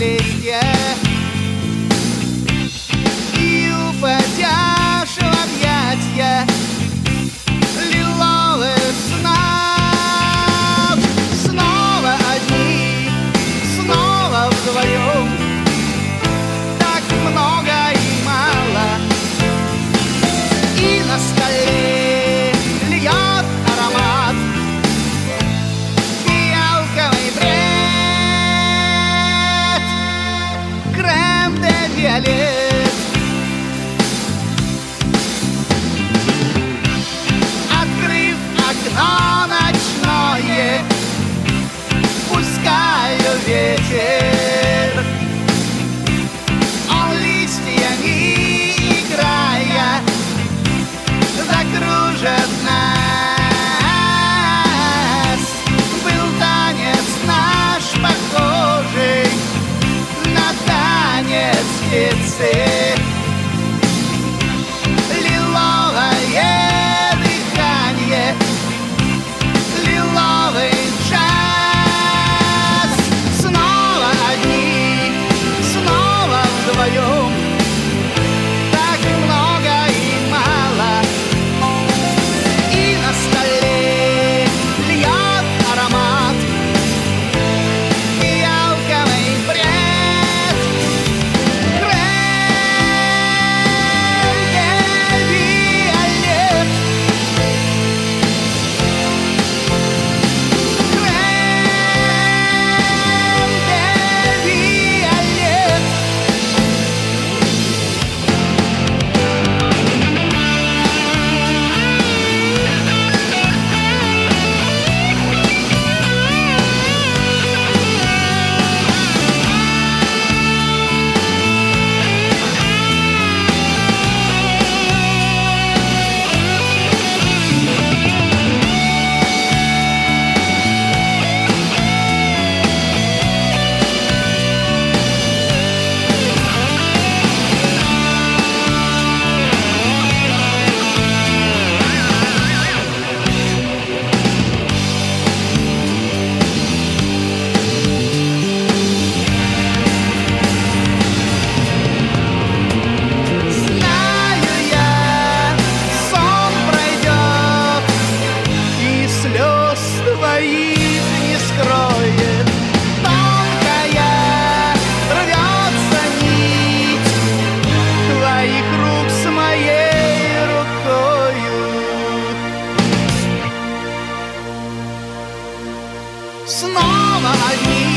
столетия, и упадешь в объятья лиловых снов. Снова одни, снова вдвоем, так много и мало. И на столе льет аромат фиалковый бред, крем де виолет. Открыв окно ночное, пускаю ветер, он листьями играя закружит нас. Был танец наш похожий на танец птицы. Лиловое дыхание, лиловый джаз. Снова одни, снова вдвоем, так много и мало. И на столе льет аромат фиалковый бред, крем де виолет, крем де виолет. Твоих не скроет, тонкая рвется нить твоих рук с моей рукою. Снова одни,